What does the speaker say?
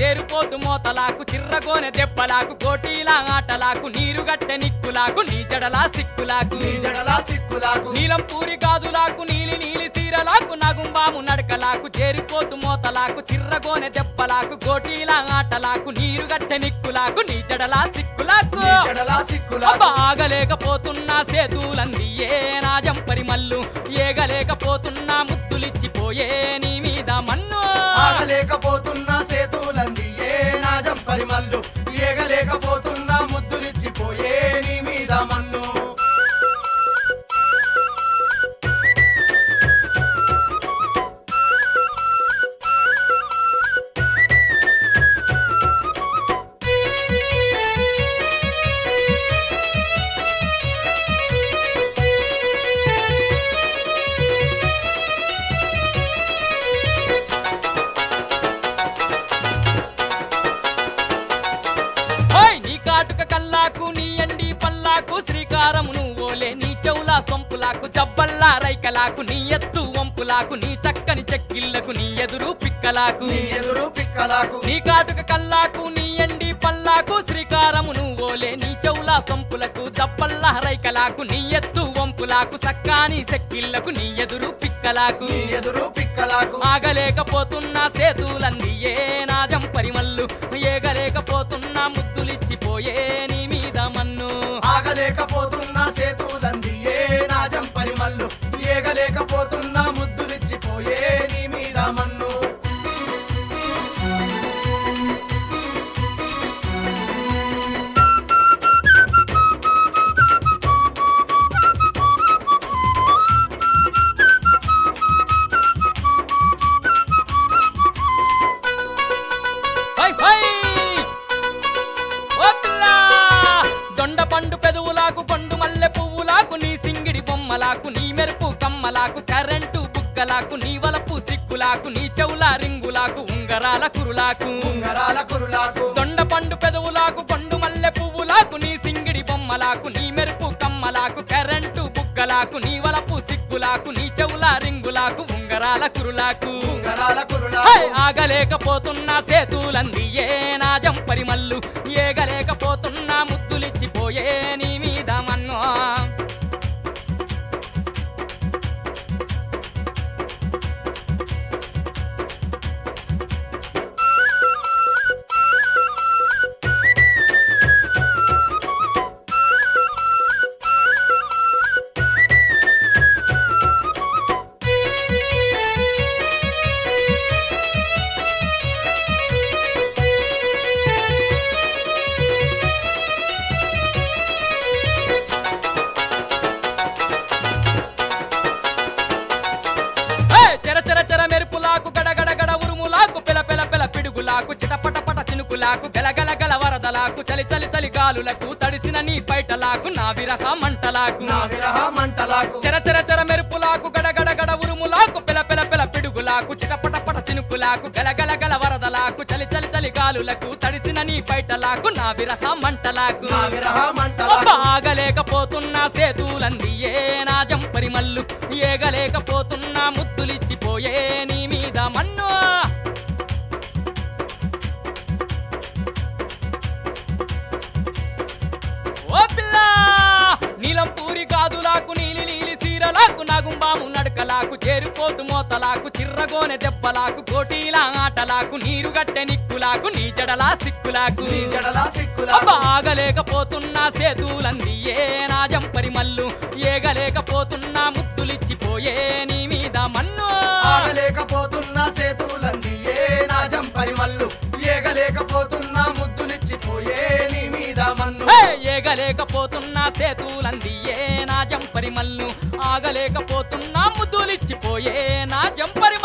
చేరుపోతు మోతలాకు చిర్రగోనె దెబ్బలాకు కోటీల ఆటలాకు నీరుగట్టె నిక్కులాకు నీ జడలా సిక్కులాకు నీలం పూరి గాజులాకు నీలి నీలి సీరలాకు నగుంబాము నడకలాకు చేరిపోతు మోతలాకు చిర్రగోనె దెబ్బలాకు కోటీల ఆటలాకు నీరుగట్టె నిక్కులాకు నీ జడలా సిక్కులాకు ఆగలేకపోతున్నా సేతులంది ఏ నా జంపరి మల్లు ఏగలేకపోతున్నా ముద్దులిచ్చిపోయే నీ మీద మన్ను ఆగలేకపోతున్నా సేతులంది ఏ నా జంపరి మల్లు ఏగలేకపోతున్నా ముద్దులిచ్చిపోయే నీ మీద మన్ను సొంపులాకు జబ్బల్లా రైకలాకు నీ ఎత్తు వంపులాకు నీ చక్కని చెక్కిళ్లకు నీ ఎదురు పిక్కలాకు నీ కాటుక కల్లాకు నీ ఎండి పల్లాకు శ్రీకారము నువ్వోలే నీ చెవులా సొంపులకు జబ్బల్లా రైకలాకు నీ ఎత్తు వంపులాకు సక్కాని చెక్కిళ్లకు నీ ఎదురు పిక్కలాకు ఆగలేకపోతున్నా సేతులంది ఏ నా జంపరి మల్లు ఏగలేకపోతున్నా ముద్దులిచ్చిపోయే నీ మీద మన్ను ఆగలేకపోతున్నా సేతులంది ఏ నా జంపరి మల్లు ఏగలేకపోతున్నా ముద్దులిచ్చిపోయే నీ మీద మన్ను పండు పెదవులాకు కొండు మల్లె పువ్వులాకు నీ సింగిడి బొమ్మలాకు నీ మెరుపు కమ్మలాకు కరెంటు బుగ్గలాకు నీ వలపు సిక్కులాకు నీ చెవుల రింగులాకు ఉంగరాల కురులాకు దొండ పండు పెదవులాకు కొండు మల్లె పువ్వులాకు నీ సింగిడి బొమ్మలాకు నీ మెరుపు కమ్మలాకు కరెంటు బుగ్గలాకు నీ వలపు సిక్కులాకు నీ చెవుల రింగులాకు ఉంగరాల కురులాకు ఆగలేకపోతున్నా సేతులంది ఏ నా జంపరి మల్లు ఏగలేకపోతున్నా ముద్దులిచ్చిపోయే నీ మీద మన్ను చిటపటపట చినుకులాకు గలగలగల వరదలాకు చలి చలి చలి గాలులకు తడిసిన నీ పైటలాకు నా విరహ మంటలాకు చెర చెర చెర మెరుపులాకు గడగడగడ ఉరుములాకు పిల పిల పిల పిడుగులాకు చిటపటపట చినుకులాకు గలగలగల వరదలాకు చలి చలి చలి గాలులకు తడిసిన నీ పైటలాకు నా విరహ మంటలాకు ఆగలేకపోతున్నా సేతులంది ఏ నా జంపరి మల్లు ఏగలేకపోతున్నా ముద్దులిచ్చిపోయే నీ మీద మన్ను నీలం పూరి గాజులాకు నీలి నీలి సీరలాకు నగుంబాము నడకలాకు చేరుపోతు మోతలాకు చిర్రగోనె దెబ్బలాకు కోటీల ఆటలాకు నీరుగట్టె నిక్కులాకు నీ జడలా సిక్కులాకు ఆగలేకపోతున్నా సేతులంది ఏ నా జంపరి మల్లు ఏగలేకపోతున్నా ముద్దులిచ్చిపోయే నీ మీద మన్ను ఆగలేకపోతున్నా సేతులంది ఏ నా జంపరి మల్లు ఏగలేకపోతున్నా ముద్దులిచ్చిపోయే నీ మీద మన్ను ఏగలేకపోతున్నా సేతులంది ఏ నా జంపరి మల్లు ఆగలేకపోతున్నా ముద్దులిచ్చిపోయే నా జంపరి